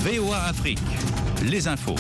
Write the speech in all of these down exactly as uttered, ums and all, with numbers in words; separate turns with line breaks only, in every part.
V O A Afrique, les infos.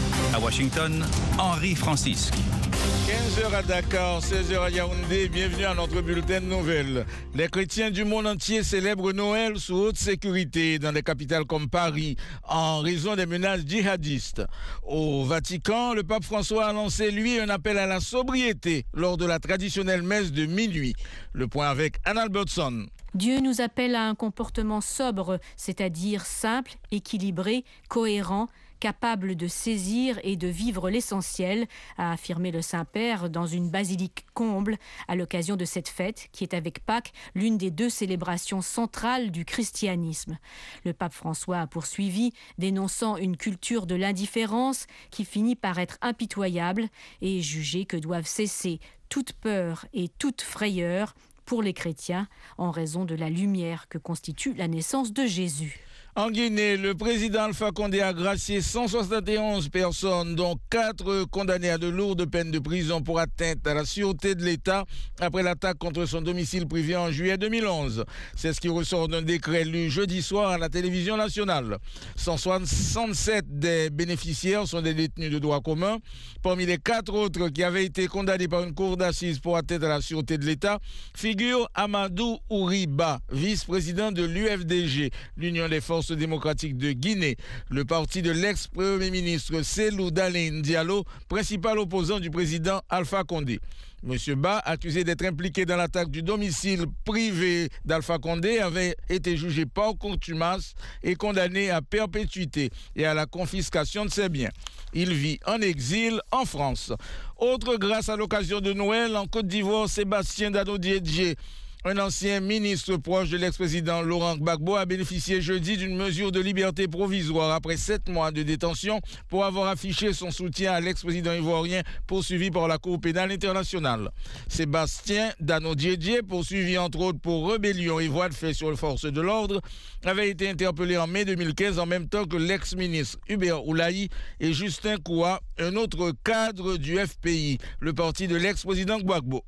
À Washington, Henri Francisque.
quinze heures à Dakar, seize heures à Yaoundé, bienvenue à notre bulletin de nouvelles. Les chrétiens du monde entier célèbrent Noël sous haute sécurité dans des capitales comme Paris en raison des menaces djihadistes. Au Vatican, le pape François a lancé lui un appel à la sobriété lors de la traditionnelle messe de minuit. Le point avec Anna Albertson.
Dieu nous appelle à un comportement sobre, c'est-à-dire simple, équilibré, cohérent, capable de saisir et de vivre l'essentiel, a affirmé le Saint-Père dans une basilique comble à l'occasion de cette fête qui est avec Pâques l'une des deux célébrations centrales du christianisme. Le pape François a poursuivi, dénonçant une culture de l'indifférence qui finit par être impitoyable et jugé que doivent cesser toute peur et toute frayeur pour les chrétiens en raison de la lumière que constitue la naissance de Jésus.
En Guinée, le président Alpha Condé a gracié cent soixante et onze personnes, dont quatre condamnées à de lourdes peines de prison pour atteinte à la sûreté de l'État après l'attaque contre son domicile privé en juillet deux mille onze. C'est ce qui ressort d'un décret lu jeudi soir à la télévision nationale. cent soixante-sept des bénéficiaires sont des détenus de droit commun. Parmi les quatre autres qui avaient été condamnés par une cour d'assises pour atteinte à la sûreté de l'État, figure Amadou Ouriba, vice-président de l'U F D G, l'Union des forces démocratique de Guinée, le parti de l'ex-premier ministre Cellou Dalein Diallo, principal opposant du président Alpha Condé. Monsieur Ba, accusé d'être impliqué dans l'attaque du domicile privé d'Alpha Condé, avait été jugé par contumace et condamné à perpétuité et à la confiscation de ses biens. Il vit en exil en France. Autre grâce à l'occasion de Noël, en Côte d'Ivoire, Sébastien Dano-Diedje, un ancien ministre proche de l'ex-président Laurent Gbagbo, a bénéficié jeudi d'une mesure de liberté provisoire après sept mois de détention pour avoir affiché son soutien à l'ex-président ivoirien poursuivi par la Cour pénale internationale. Sébastien Dano-Diedje, poursuivi entre autres pour rébellion et voie de fait sur les forces de l'ordre, avait été interpellé en mai deux mille quinze en même temps que l'ex-ministre Hubert Oulaï et Justin Koua, un autre cadre du F P I, le parti de l'ex-président Gbagbo.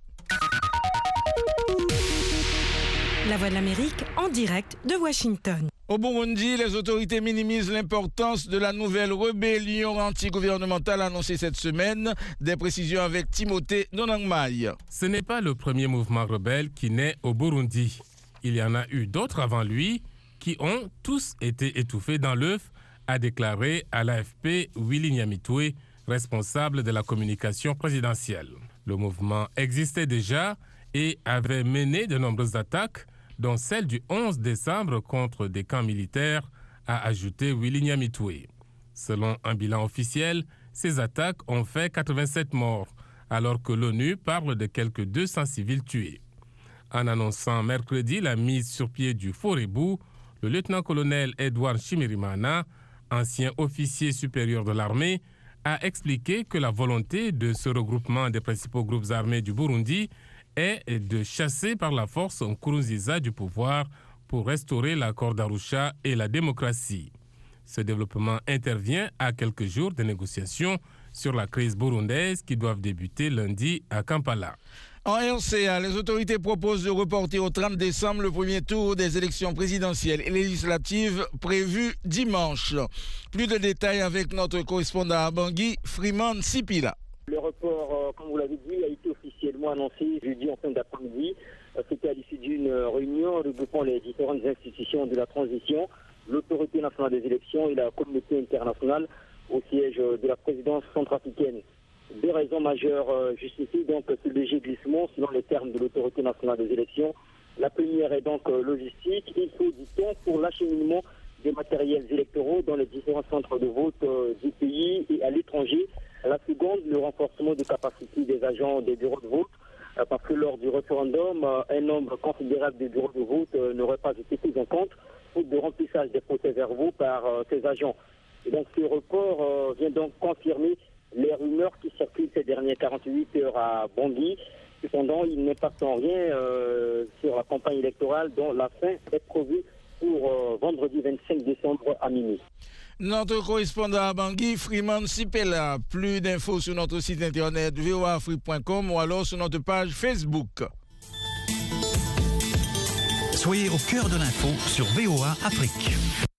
La Voix de l'Amérique en direct de Washington.
Au Burundi, les autorités minimisent l'importance de la nouvelle rébellion antigouvernementale annoncée cette semaine. Des précisions avec Timothée Nonangmaï.
Ce n'est pas le premier mouvement rebelle qui naît au Burundi. Il y en a eu d'autres avant lui qui ont tous été étouffés dans l'œuf, a déclaré à l'A F P Willy Nyamitwe, responsable de la communication présidentielle. Le mouvement existait déjà et avait mené de nombreuses attaques, dont celle du onze décembre contre des camps militaires, a ajouté Willy Nyamitwe. Selon un bilan officiel, ces attaques ont fait quatre-vingt-sept morts, alors que l'ONU parle de quelques deux cents civils tués. En annonçant mercredi la mise sur pied du Forebu, le lieutenant-colonel Edouard Chimirimana, ancien officier supérieur de l'armée, a expliqué que la volonté de ce regroupement des principaux groupes armés du Burundi est de chasser par la force Nkurunziza du pouvoir pour restaurer l'accord d'Arusha et la démocratie. Ce développement intervient à quelques jours des négociations sur la crise burundaise qui doivent débuter lundi à Kampala.
En R C A, les autorités proposent de reporter au trente décembre le premier tour des élections présidentielles et législatives prévues dimanche. Plus de détails avec notre correspondant à Bangui, Freeman Sipila.
Le report, euh, comme vous l'avez dit, a été officiellement annoncé jeudi en fin d'après-midi. Euh, C'était à l'issue d'une réunion regroupant les différentes institutions de la transition, l'autorité nationale des élections et la communauté internationale au siège de la présidence centrafricaine. Deux raisons majeures euh, justifient donc ce léger glissement selon les termes de l'autorité nationale des élections. La première est donc euh, logistique. Il faut du temps pour l'acheminement des matériels électoraux dans les différents centres de vote euh, du pays et à l'étranger. La seconde, le renforcement des capacités des agents des bureaux de vote, euh, parce que lors du référendum, euh, un nombre considérable de bureaux de vote euh, n'aurait pas été pris en compte faute de remplissage des procès-verbaux par euh, ces agents. Et donc ce report euh, vient donc confirmer les rumeurs qui circulent ces dernières quarante-huit heures à Bangui. Cependant, il n'impacte en rien euh, sur la campagne électorale dont la fin est prévue pour euh, vendredi vingt-cinq décembre à minuit.
Notre correspondant à Bangui, Freeman Sipela. Plus d'infos sur notre site internet v o a afrique point com ou alors sur notre page Facebook.
Soyez au cœur de l'info sur V O A Afrique.